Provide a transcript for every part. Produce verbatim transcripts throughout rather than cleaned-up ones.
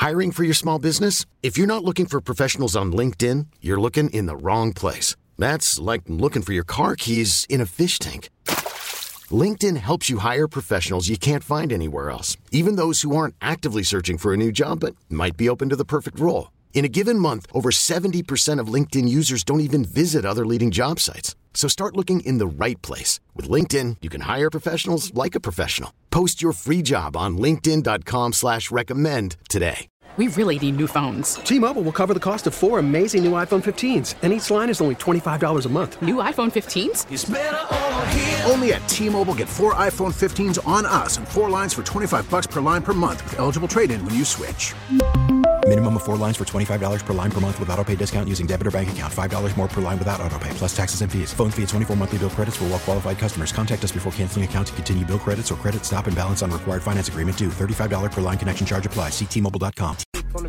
Hiring for your small business? If you're not looking for professionals on LinkedIn, you're looking in the wrong place. That's like looking for your car keys in a fish tank. LinkedIn helps you hire professionals you can't find anywhere else, even those who aren't actively searching for a new job but might be open to the perfect role. In a given month, over seventy percent of LinkedIn users don't even visit other leading job sites. So start looking in the right place. With LinkedIn, you can hire professionals like a professional. Post your free job on linkedin dot com slash recommend today. We really need new phones. T-Mobile will cover the cost of four amazing new iPhone fifteens, and each line is only twenty-five dollars a month. New iPhone fifteens? It's better over here. Only at T-Mobile, get four iPhone fifteens on us and four lines for twenty-five dollars per line per month with eligible trade-in when you switch. Minimum of four lines for twenty-five dollars per line per month with autopay discount using debit or bank account. five dollars more per line without autopay, plus taxes and fees. Phone fee at twenty-four monthly bill credits for well-qualified customers. Contact us before canceling account to continue bill credits or credit stop and balance on required finance agreement due. thirty-five dollars per line connection charge applies. See T Mobile dot com.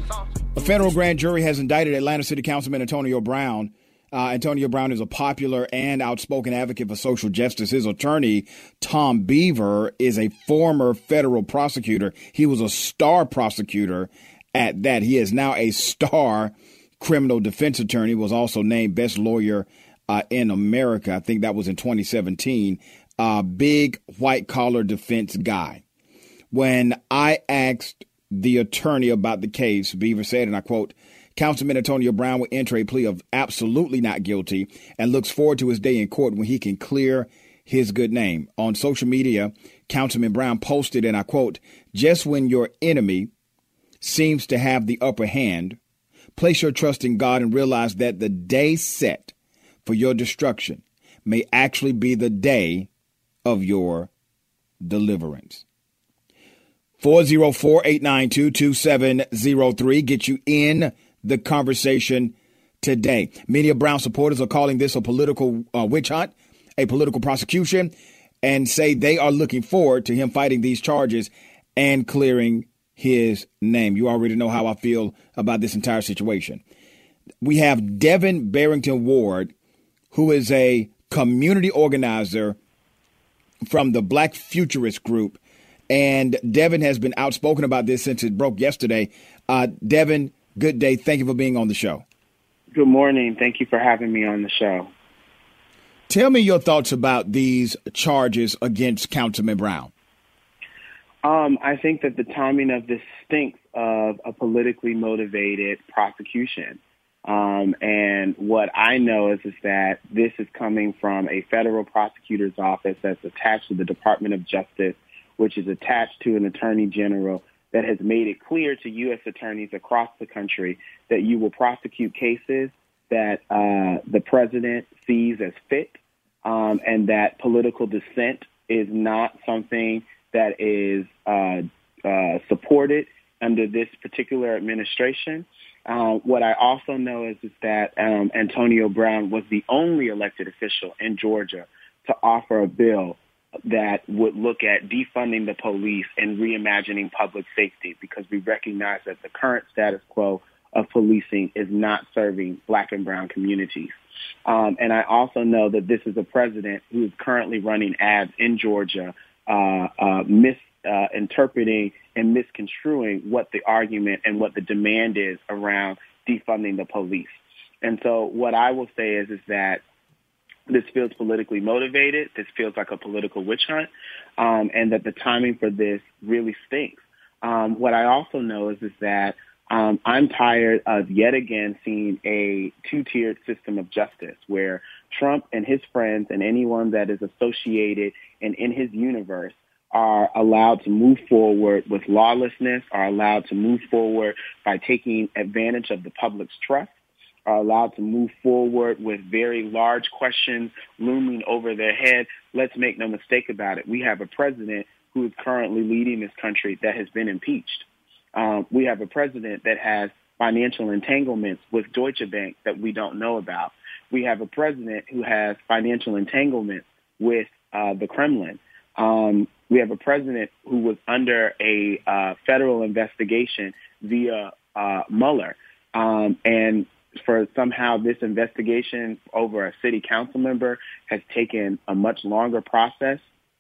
A federal grand jury has indicted Atlanta City Councilman Antonio Brown. Uh, Antonio Brown is a popular and outspoken advocate for social justice. His attorney, Tom Beaver, is a former federal prosecutor. He was a star prosecutor at that. He is now a star criminal defense attorney, was also named best lawyer uh, in America. I think that was in twenty seventeen. Uh, big white collar defense guy. When I asked the attorney about the case, Beaver said, and I quote, Councilman Antonio Brown will enter a plea of absolutely not guilty and looks forward to his day in court when he can clear his good name. On social media, Councilman Brown posted, and I quote, just when your enemy seems to have the upper hand, place your trust in God and realize that the day set for your destruction may actually be the day of your deliverance. four oh four, eight nine two, two seven oh three. Get you in the conversation today. Many of Brown's supporters are calling this a political uh, witch hunt, a political prosecution, and say they are looking forward to him fighting these charges and clearing his name. You already know how I feel about this entire situation. We have Devin Barrington Ward, who is a community organizer from the Black Futurist Group. And Devin has been outspoken about this since it broke yesterday. Uh, Devin, good day. Thank you for being on the show. Good morning. Thank you for having me on the show. Tell me your thoughts about these charges against Councilman Brown. Um, I think that the timing of this stinks of a politically motivated prosecution. Um, and what I know is, is that this is coming from a federal prosecutor's office that's attached to the Department of Justice, which is attached to an attorney general that has made it clear to U S attorneys across the country that you will prosecute cases that uh, the president sees as fit, um, and that political dissent is not something that is uh, uh, supported under this particular administration. Uh, what I also know is, is that um, Antonio Brown was the only elected official in Georgia to offer a bill that would look at defunding the police and reimagining public safety, because we recognize that the current status quo of policing is not serving Black and brown communities. Um, and I also know that this is a president who is currently running ads in Georgia, uh, uh, misinterpreting uh, and misconstruing what the argument and what the demand is around defunding the police. And so what I will say is, is that this feels politically motivated. This feels like a political witch hunt, um, and that the timing for this really stinks. Um, what I also know is, is that um, I'm tired of yet again seeing a two-tiered system of justice where Trump and his friends and anyone that is associated and in his universe are allowed to move forward with lawlessness, are allowed to move forward by taking advantage of the public's trust, are allowed to move forward with very large questions looming over their head. Let's make no mistake about it. We have a president who is currently leading this country that has been impeached. Um, we have a president that has financial entanglements with Deutsche Bank that we don't know about. We have a president who has financial entanglements with uh, the Kremlin. Um, we have a president who was under a uh, federal investigation via uh, Mueller. Um, and for somehow this investigation over a city council member has taken a much longer process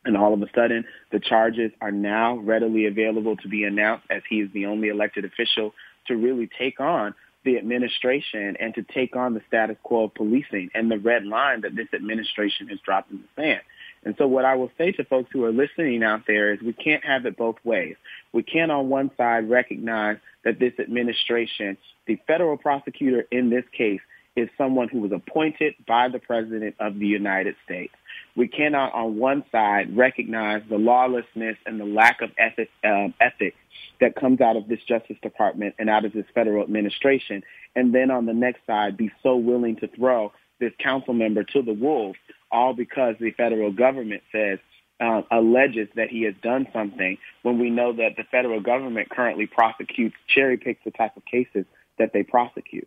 And all of a sudden, the charges are now readily available to be announced, as he is the only elected official to really take on the administration and to take on the status quo of policing and the red line that this administration has dropped in the sand. And so what I will say to folks who are listening out there is we can't have it both ways. We can't on one side recognize that this administration, the federal prosecutor in this case, is someone who was appointed by the President of the United States. We cannot on one side recognize the lawlessness and the lack of ethic, uh, ethics that comes out of this Justice Department and out of this federal administration, and then on the next side be so willing to throw this council member to the wolves, all because the federal government says, uh, alleges that he has done something, when we know that the federal government currently prosecutes, cherry picks the type of cases that they prosecute.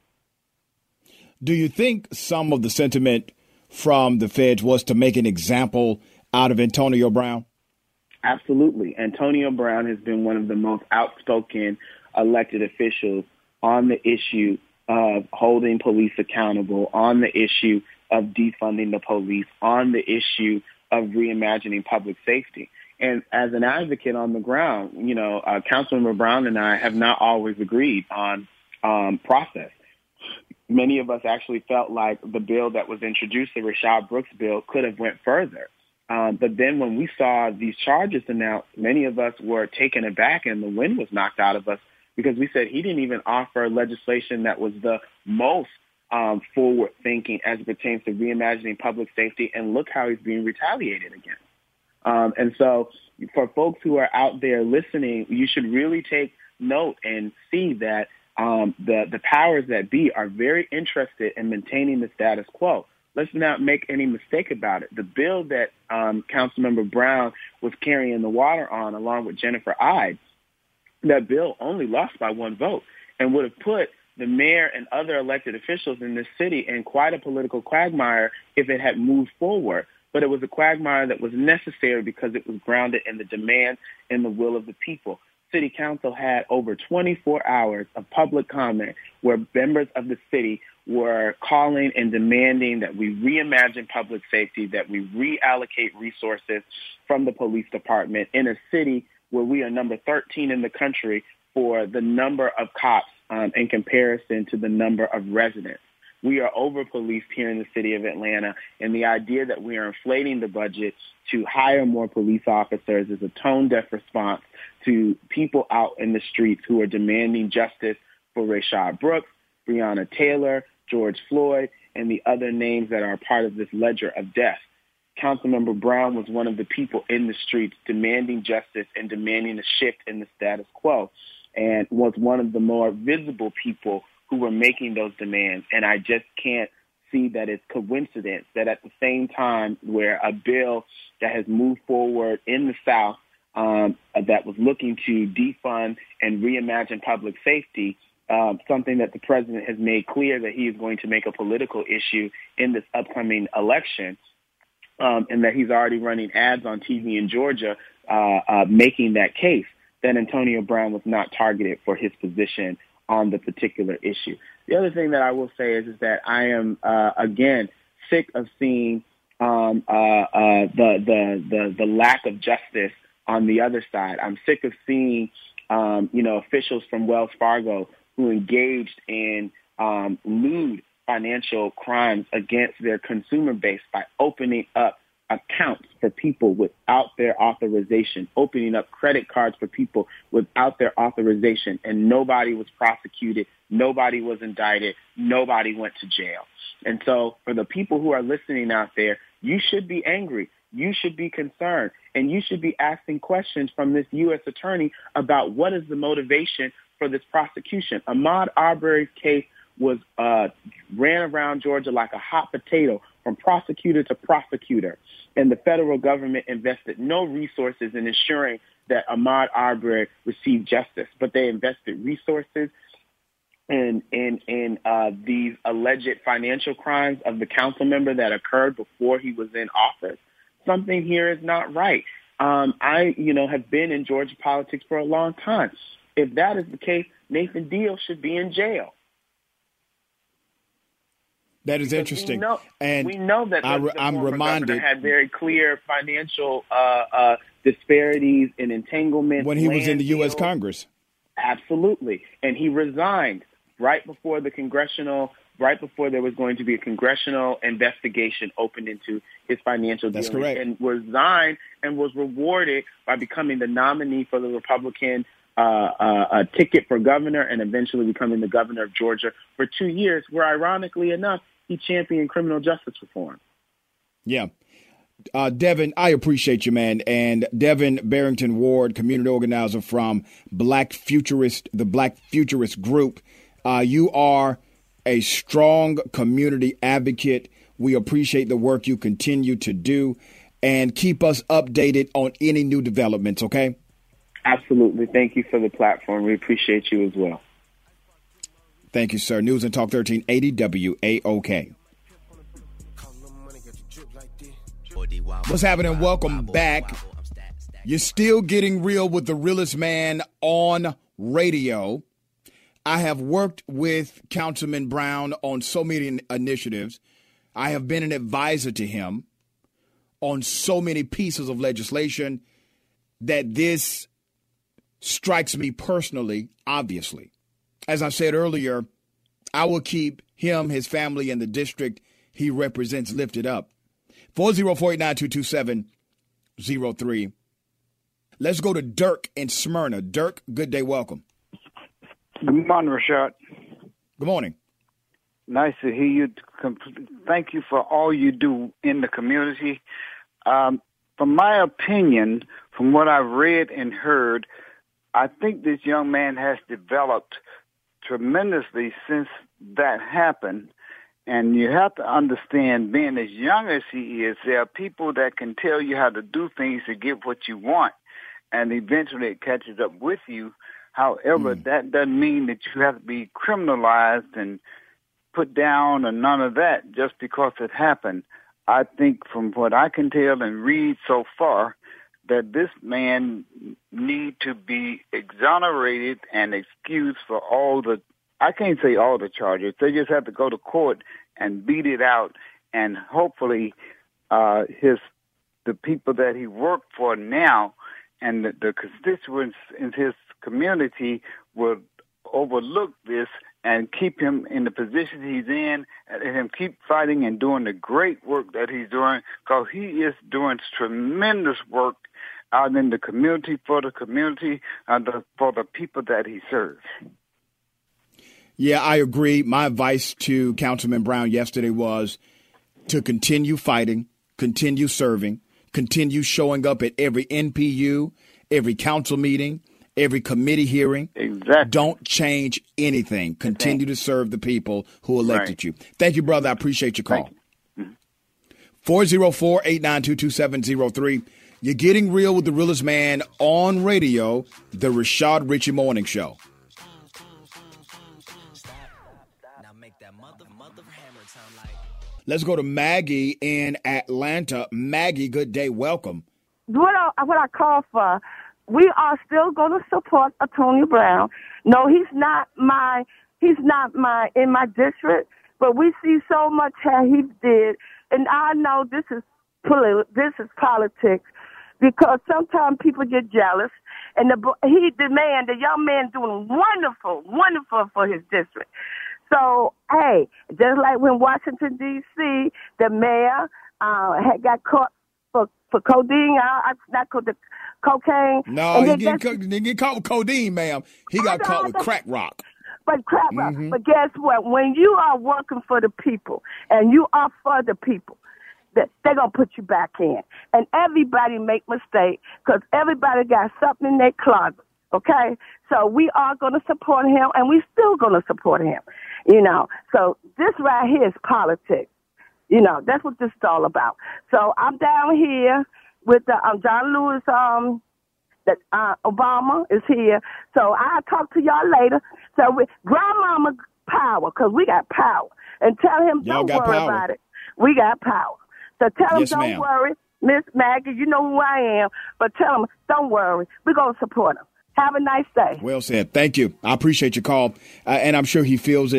Do you think some of the sentiment from the feds was to make an example out of Antonio Brown? Absolutely. Antonio Brown has been one of the most outspoken elected officials on the issue of holding police accountable, on the issue of defunding the police, on the issue of reimagining public safety. And as an advocate on the ground, you know, uh, Councilmember Brown and I have not always agreed on um, process. Many of us actually felt like the bill that was introduced, the Rayshard Brooks bill, could have went further. Um, but then when we saw these charges announced, many of us were taken aback and the wind was knocked out of us, because we said he didn't even offer legislation that was the most um, forward-thinking as it pertains to reimagining public safety, and look how he's being retaliated against. Um, and so for folks who are out there listening, you should really take note and see that um, the, the powers that be are very interested in maintaining the status quo. Let's not make any mistake about it. The bill that um, Councilmember Brown was carrying the water on, along with Jennifer Ides, that bill only lost by one vote and would have put the mayor and other elected officials in this city in quite a political quagmire if it had moved forward. But it was a quagmire that was necessary because it was grounded in the demand and the will of the people. City Council had over twenty-four hours of public comment where members of the city were calling and demanding that we reimagine public safety, that we reallocate resources from the police department in a city where we are number thirteen in the country for the number of cops um, in comparison to the number of residents. We are over-policed here in the city of Atlanta, and the idea that we are inflating the budget to hire more police officers is a tone-deaf response to people out in the streets who are demanding justice for Rayshard Brooks, Breonna Taylor, George Floyd, and the other names that are part of this ledger of death. Councilmember Brown was one of the people in the streets demanding justice and demanding a shift in the status quo, and was one of the more visible people who were making those demands. And I just can't see that it's coincidence that at the same time where a bill that has moved forward in the South um, that was looking to defund and reimagine public safety, um, something that the president has made clear that he is going to make a political issue in this upcoming election, um, and that he's already running ads on T V in Georgia uh, uh, making that case, that Antonio Brown was not targeted for his position on the particular issue. The other thing that I will say is, is that I am, uh, again, sick of seeing um, uh, uh, the, the, the, the lack of justice on the other side. I'm sick of seeing, um, you know, officials from Wells Fargo who engaged in um, lewd financial crimes against their consumer base by opening up accounts for people without their authorization, opening up credit cards for people without their authorization, and nobody was prosecuted, nobody was indicted, nobody went to jail. And so for the people who are listening out there, you should be angry, you should be concerned, and you should be asking questions from this U S attorney about what is the motivation for this prosecution. Ahmaud Arbery's case was uh, ran around Georgia like a hot potato from prosecutor to prosecutor, and the federal government invested no resources in ensuring that Ahmaud Arbery received justice, but they invested resources in in in uh, these alleged financial crimes of the council member that occurred before he was in office. Something here is not right. Um, I, you know, have been in Georgia politics for a long time. If that is the case, Nathan Deal should be in jail. That is Because interesting. We know, and we know that I, the, the I'm former reminded governor had very clear financial uh, uh, disparities and entanglements when he was in the U S deals. Congress. Absolutely. And he resigned right before the congressional, right before there was going to be a congressional investigation opened into his financial That's dealings. correct. And resigned and was rewarded by becoming the nominee for the Republican uh, uh, uh, ticket for governor and eventually becoming the governor of Georgia for two years, where ironically enough, he championed criminal justice reform. Yeah. Uh, Devin, I appreciate you, man. And Devin Barrington Ward, community organizer from Black Futurist, the Black Futurist Group. Uh, you are a strong community advocate. We appreciate the work you continue to do, and keep us updated on any new developments, okay? Absolutely. Thank you for the platform. We appreciate you as well. Thank you, sir. News and Talk thirteen eighty W A O K. What's happening? Welcome back. You're still getting real with the realest man on radio. I have worked with Councilman Brown on so many initiatives. I have been an advisor to him on so many pieces of legislation that this strikes me personally, obviously. As I said earlier, I will keep him, his family, and the district he represents lifted up. four oh four, eight nine two, two seven oh three. Let's go to Dirk in Smyrna. Dirk, good day. Welcome. Good morning, Rashad. Good morning. Nice to hear you. Thank you for all you do in the community. Um, from my opinion, from what I've read and heard, I think this young man has developed tremendously since that happened. And you have to understand, being as young as he is, there are people that can tell you how to do things to get what you want, and eventually it catches up with you. However, mm. that doesn't mean that you have to be criminalized and put down or none of that just because it happened. I think from what I can tell and read so far, that this man need to be exonerated and excused for all the, I can't say all the charges. They just have to go to court and beat it out, and hopefully uh, his the people that he worked for now and the, the constituents in his community will overlook this and keep him in the position he's in, and let him keep fighting and doing the great work that he's doing, because he is doing tremendous work out in the community, for the community, and the, for the people that he serves. Yeah, I agree. My advice to Councilman Brown yesterday was to continue fighting, continue serving, continue showing up at every N P U, every council meeting, every committee hearing. Exactly. Don't change anything. Continue to serve the people who elected right. you. Thank you, brother. I appreciate your call. You. four oh four, eight nine two, two seven oh three. You're getting real with the realest man on radio, the Rashad Ritchie Morning Show. Let's go to Maggie in Atlanta. Maggie, good day. Welcome. What I, what I call for, we are still going to support Antonio Brown. No, he's not my, he's not my, in my district, but we see so much how he did. And I know this is politi- this is politics, because sometimes people get jealous. And the, he, the man, the young man doing wonderful, wonderful for his district. So, hey, just like when Washington, D C, the mayor uh, had got caught for, for codeine, uh, not co- the cocaine. No, he didn't, co- didn't get caught with codeine, ma'am. He got caught with crack rock. But crack rock. Mm-hmm. But guess what? When you are working for the people and you are for the people, they're going to put you back in. And everybody make mistakes, because everybody got something in their closet, okay? So we are going to support him, and we still going to support him, you know. So this right here is politics. You know, that's what this is all about. So I'm down here with the, um, John Lewis, um, that uh, Obama is here. So I'll talk to y'all later. So we, grandmama power, because we got power. And tell him, y'all don't worry power. about it. We got power. So tell him, yes, don't ma'am. worry. Miss Maggie, you know who I am. But tell him, don't worry. We're going to support him. Have a nice day. Well said. Thank you. I appreciate your call. Uh, and I'm sure he feels it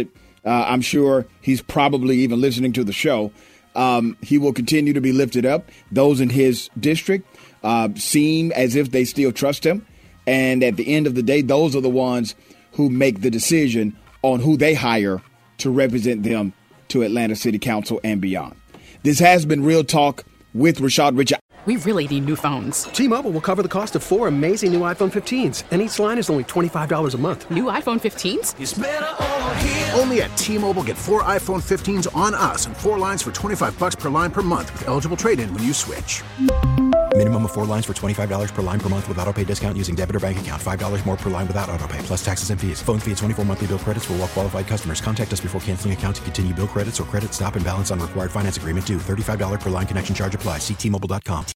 Uh, I'm sure he's probably even listening to the show. Um, he will continue to be lifted up. Those in his district uh, seem as if they still trust him. And at the end of the day, those are the ones who make the decision on who they hire to represent them to Atlanta City Council and beyond. This has been Real Talk with Rashad Richey. We really need new phones. T-Mobile will cover the cost of four amazing new iPhone fifteens, and each line is only twenty-five dollars a month. New iPhone fifteens? It's better over here. Only at T-Mobile, get four iPhone fifteens on us and four lines for twenty-five bucks per line per month with eligible trade-in when you switch. Minimum of four lines for twenty-five dollars per line per month with autopay discount using debit or bank account. five dollars more per line without autopay, plus taxes and fees. Phone fee at twenty-four monthly bill credits for well-qualified customers. Contact us before canceling account to continue bill credits or credit stop and balance on required finance agreement due. thirty-five dollars per line connection charge applies. See T Mobile dot com.